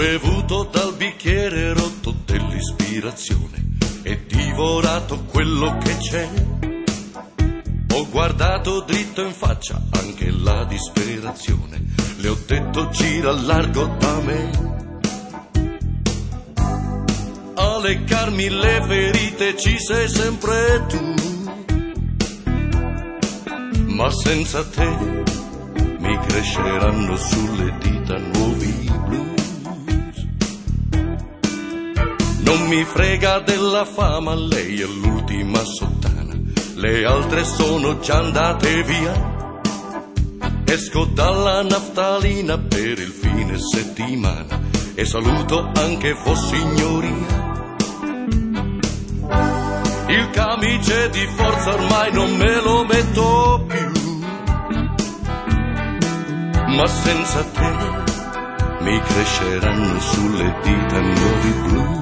bevuto dal bicchiere rotto dell'ispirazione e divorato quello che c'è. Ho guardato dritto in faccia anche la disperazione, le ho detto gira largo da me. A leccarmi le ferite ci sei sempre tu, ma senza te mi cresceranno sulle dita nuovi blues. Non mi frega della fama, lei è l'ultima sottana, le altre sono già andate via. Esco dalla naftalina per il fine settimana e saluto anche Vossignoria. Il camice di forza ormai non me lo metto più, ma senza te mi cresceranno sulle dita nuovi blues.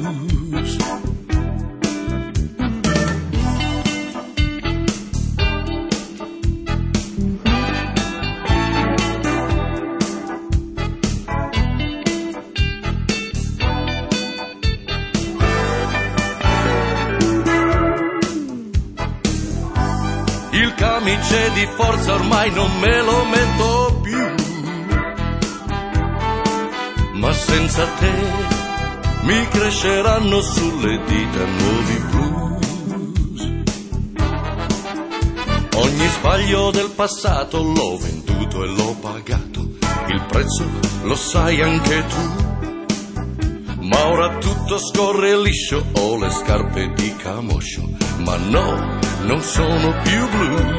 Il camice di forza ormai non me lo metto più, ma senza te mi cresceranno sulle dita nuovi blues. Ogni sbaglio del passato l'ho venduto e l'ho pagato, il prezzo lo sai anche tu. Ma ora tutto scorre liscio, ho le scarpe di camoscio, ma no, non sono più blu.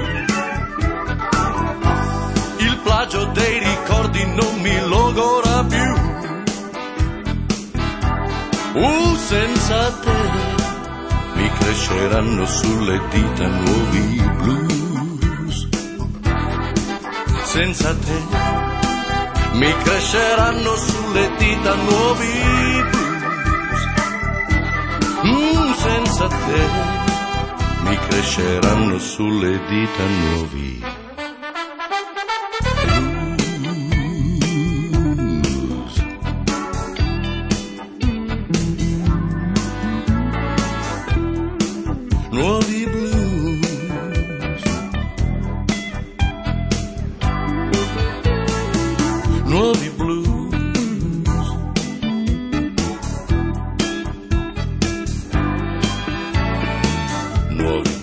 Il plagio dei ricordi non mi logora più. Senza te mi cresceranno sulle dita nuovi blues. Senza te mi cresceranno sulle dita nuovi blues. Senza te mi cresceranno sulle dita nuovi blues. Nuovi blues, nuovi blues, nuovi